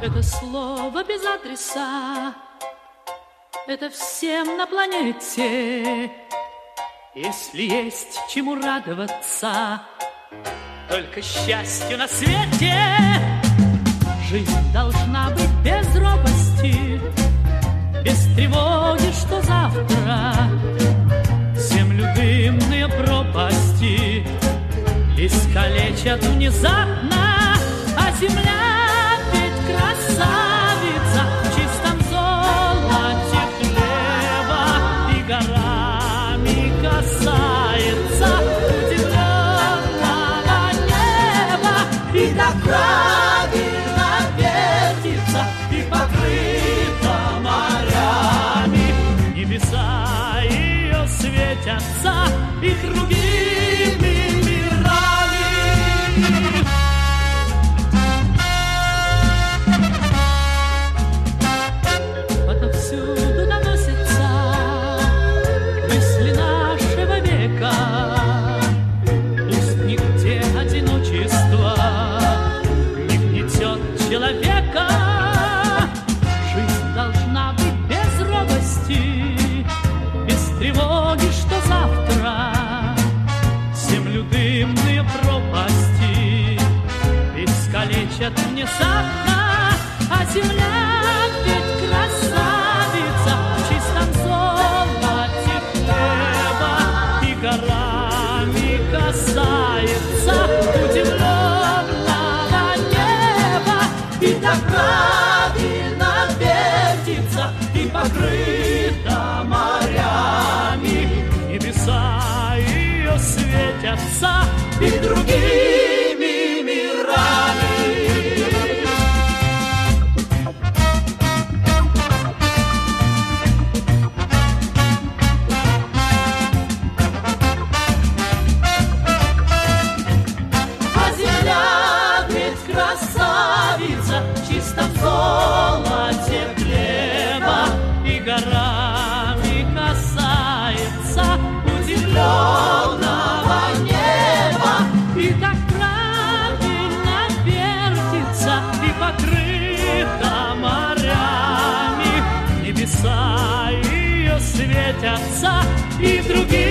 Это слово без адреса, это всем на планете. Если есть чему радоваться, только счастью на свете. Жизнь должна быть без робости, без тревоги, что завтра землю дымные пропасти искалечат внезапно, а земля ведь красавица в чистом золоте хлеба и горами касается удивленного неба. И так правильно вертится и покрыта морями, небеса ее светятся и другими мирами. Отовсюду доносятся мысли нашего века. Пусть нигде одиночество не гнетет человека. Жизнь должна быть без робости, без тревоги, что завтра землю дымные пропасти искалечат внезапно, а земля ведь красавица в чистом золоте хлеба и горами касается удивленного неба. И так правильно вертится и покрыта морями, небеса ее светятся и другими мирами. А земля ведь красавица в чистом золоте хлеба и горами касается удивленного неба. И так правильно вертится и покрыта морями, небеса ее светятся и другие